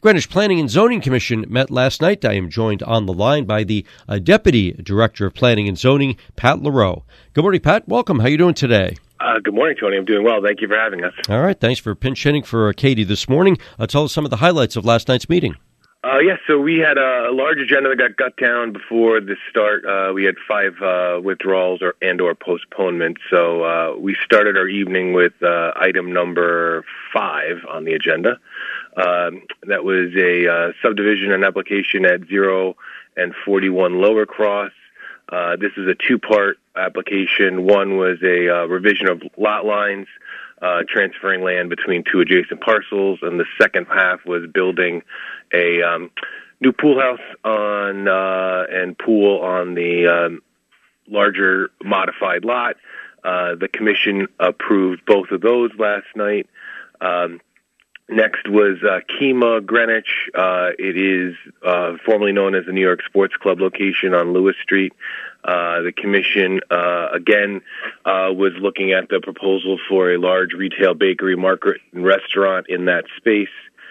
Greenwich Planning and Zoning Commission met last night. I am joined on the line by the Deputy Director of Planning and Zoning, Pat LaRoe. Good morning, Pat. Welcome. How are you doing today? Good morning, Tony. I'm doing well. Thank you for having us. All right. Thanks for pinch hitting for Katie this morning. Tell us some of the highlights of last night's meeting. Yes, so we had a large agenda that got down before the start. We had 5 withdrawals or postponements. So we started our evening with item number 5 on the agenda. That was a subdivision and application at 0 and 41 Lower Cross. This is a 2-part application. One was a revision of lot lines, transferring land between 2 adjacent parcels, and the second half was building a new pool house on and pool on the larger modified lot. The commission approved both of those last night. Next was Kemah Greenwich. It is formerly known as the New York Sports Club location on Lewis Street. The commission, again, was looking at the proposal for a large retail bakery, market, and restaurant in that space.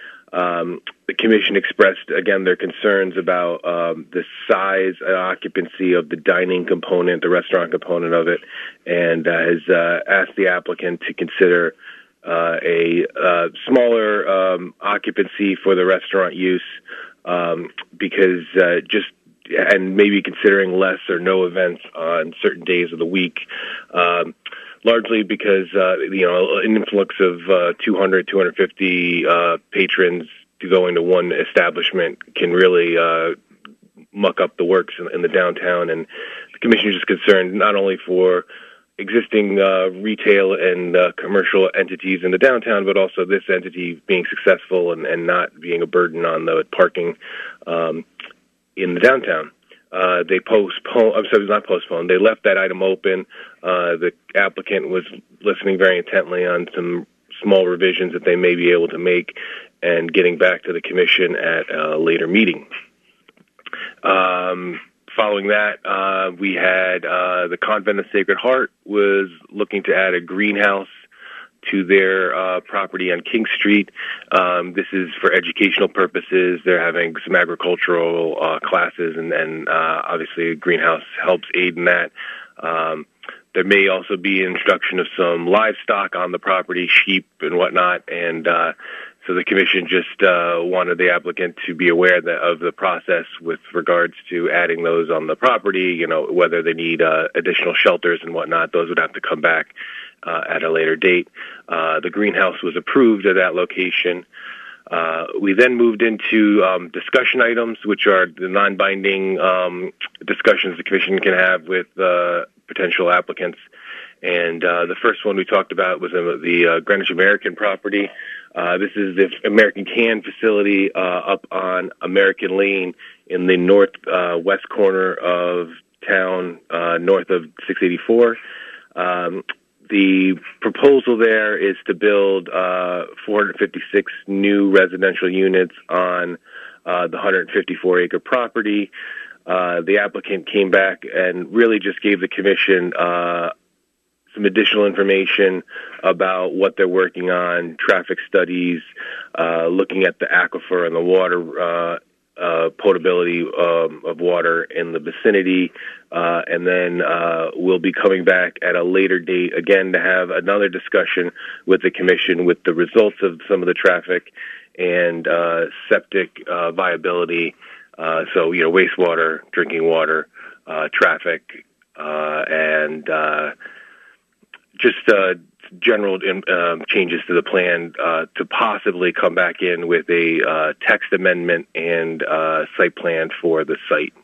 The commission expressed, again, their concerns about the size and occupancy of the dining component, the restaurant component of it, and has asked the applicant to consider a smaller occupancy for the restaurant use because and maybe considering less or no events on certain days of the week, largely because, an influx of 200, 250 patrons to go into one establishment can really muck up the works in the downtown. And the commission is just concerned not only for existing retail and commercial entities in the downtown, but also this entity being successful and not being a burden on the parking in the downtown. They They left that item open. The applicant was listening very intently on some small revisions that they may be able to make and getting back to the commission at a later meeting. Following that, we had the Convent of Sacred Heart was looking to add a greenhouse to their property on King Street. This is for educational purposes. They're having some agricultural classes, and obviously a greenhouse helps aid in that. There may also be an introduction of some livestock on the property, sheep and whatnot, and so the commission just wanted the applicant to be aware of the process with regards to adding those on the property, whether they need additional shelters and whatnot. Those would have to come back at a later date. The greenhouse was approved at that location. We then moved into discussion items, which are the non-binding discussions the commission can have with potential applicants. And the first one we talked about was the Greenwich American property. This is the American Can facility up on American Lane in the northwest corner of town, north of 684. The proposal there is to build 456 new residential units on the 154-acre property. The applicant came back and really just gave the commission some additional information about what they're working on, traffic studies, looking at the aquifer and the water potability of water in the vicinity, and then we'll be coming back at a later date again to have another discussion with the commission with the results of some of the traffic and septic viability, so wastewater, drinking water, traffic, and just general changes to the plan to possibly come back in with a text amendment and site plan for the site.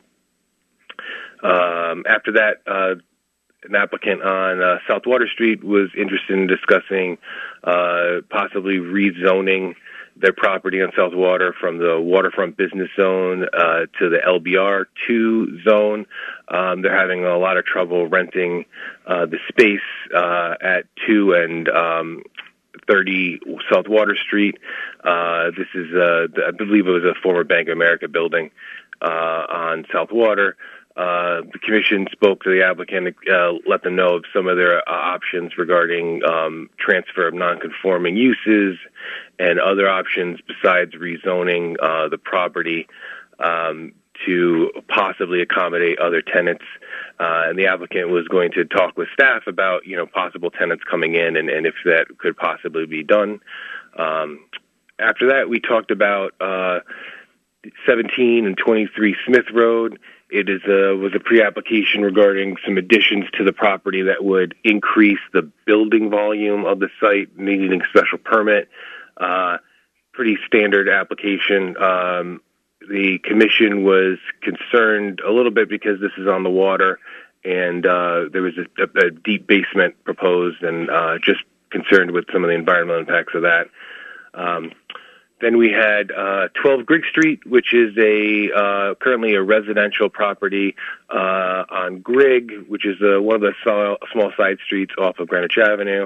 After that, an applicant on South Water Street was interested in discussing possibly rezoning their property on South Water from the waterfront business zone to the LBR2 zone. They're having a lot of trouble renting the space at 2 and 30 South Water Street. This is, I believe it was a former Bank of America building on South Water. The commission spoke to the applicant, let them know of some of their options regarding transfer of nonconforming uses and other options besides rezoning the property to possibly accommodate other tenants. And the applicant was going to talk with staff about, possible tenants coming in and if that could possibly be done. After that, we talked about 17 and 23 Smith Road. It was a pre-application regarding some additions to the property that would increase the building volume of the site, needing a special permit. Pretty standard application. The commission was concerned a little bit because this is on the water, and there was a deep basement proposed, and just concerned with some of the environmental impacts of that. Then we had 12 Grigg Street, which is currently a residential property on Grigg, which is one of the small side streets off of Greenwich Avenue.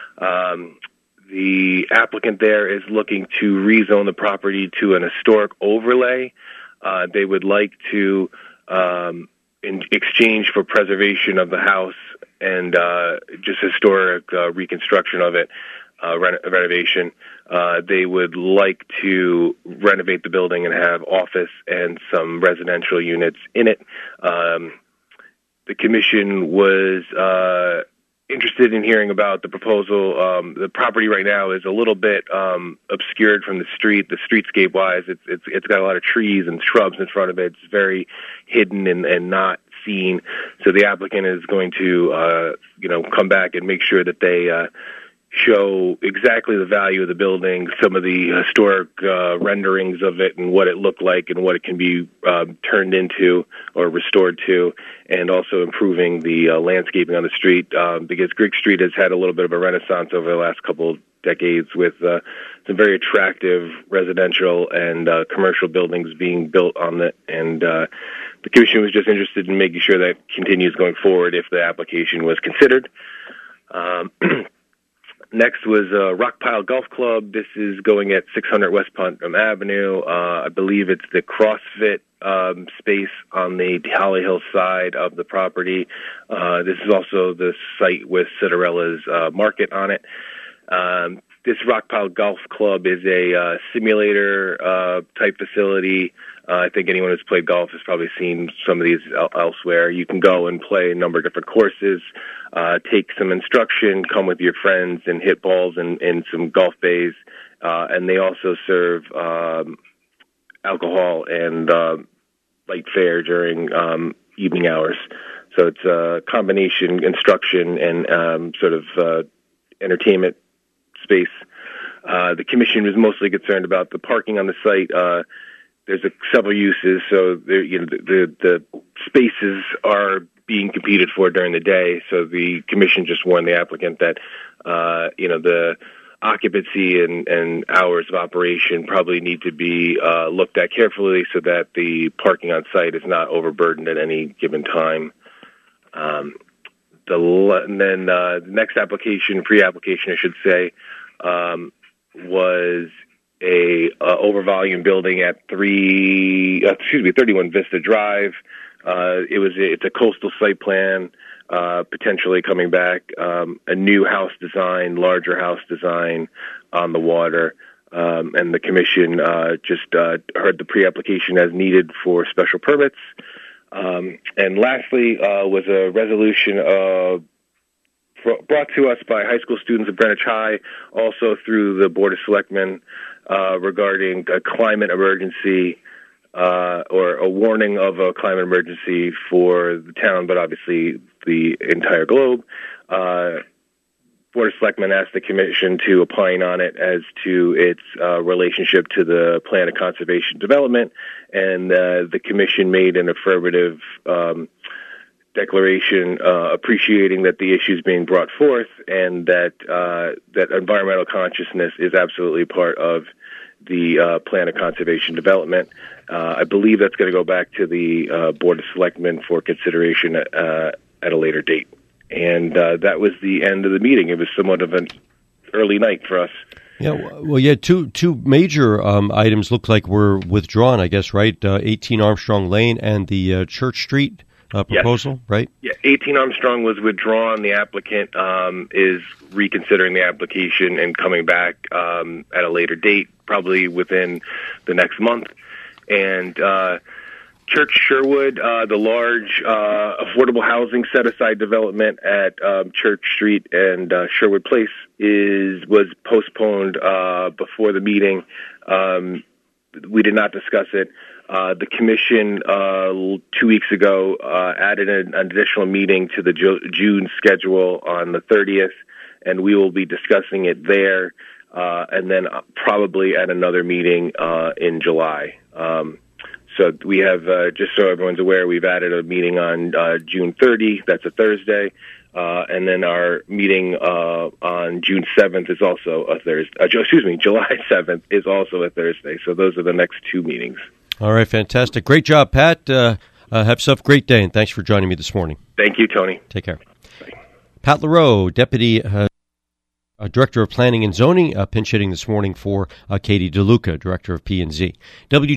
The applicant there is looking to rezone the property to an historic overlay. They would like to, in exchange for preservation of the house and just historic reconstruction of it, renovation, they would like to renovate the building and have office and some residential units in it. The commission was interested in hearing about the proposal. The property right now is a little bit obscured from the street. The streetscape-wise, it's got a lot of trees and shrubs in front of it. It's very hidden and not seen. So the applicant is going to, come back and make sure that they show exactly the value of the building, some of the historic renderings of it and what it looked like and what it can be turned into or restored to, and also improving the landscaping on the street, because Grigg Street has had a little bit of a renaissance over the last couple of decades with some very attractive residential and commercial buildings being built on it, and the commission was just interested in making sure that continues going forward if the application was considered. Next was Rockpile Golf Club. This is going at 600 West Putnam Avenue. I believe it's the CrossFit space on the Holly Hill side of the property. This is also the site with Cinderella's Market on it. This Rockpile Golf Club is a simulator type facility. I think anyone who's played golf has probably seen some of these elsewhere. You can go and play a number of different courses, take some instruction, come with your friends, and hit balls in some golf bays. And they also serve alcohol and light fare during evening hours. So it's a combination instruction and sort of entertainment space. The commission was mostly concerned about the parking on the site. There's several uses, so the spaces are being competed for during the day. So the commission just warned the applicant that the occupancy and hours of operation probably need to be looked at carefully so that the parking on site is not overburdened at any given time. The next application, pre-application, I should say, was a overvolume building at 31 Vista Drive. It's a coastal site plan, potentially coming back, a new house design, larger house design on the water. And the commission just heard the pre-application as needed for special permits. And lastly was a resolution brought to us by high school students of Greenwich High, also through the Board of Selectmen, regarding a climate emergency or a warning of a climate emergency for the town, but obviously the entire globe. Board of Selectmen asked the Commission to opine on it as to its relationship to the Plan of Conservation Development, and the Commission made an affirmative declaration appreciating that the issues being brought forth and that environmental consciousness is absolutely part of the Plan of Conservation Development. I believe that's going to go back to the Board of Selectmen for consideration at a later date. And that was the end of the meeting. It was somewhat of an early night for us. Yeah, well, yeah, two major items look like were withdrawn, I guess, right? 18 Armstrong Lane and the Church Street proposal, right? Yeah, 18 Armstrong was withdrawn. The applicant is reconsidering the application and coming back at a later date, probably within the next month. And Church Sherwood, the large affordable housing set-aside development at Church Street and Sherwood Place was postponed before the meeting. We did not discuss it. The commission 2 weeks ago added an additional meeting to the June schedule on the 30th, and we will be discussing it there, and then probably at another meeting in July. So we have, just so everyone's aware, we've added a meeting on June 30. That's a Thursday. And then our meeting on June 7th is also a Thursday. July 7th is also a Thursday. So those are the next two meetings. All right, fantastic. Great job, Pat. Have yourself a great day, and thanks for joining me this morning. Thank you, Tony. Take care. Bye. Pat LaRoe, Deputy Director of Planning and Zoning, pinch hitting this morning for Katie DeLuca, Director of P&Z.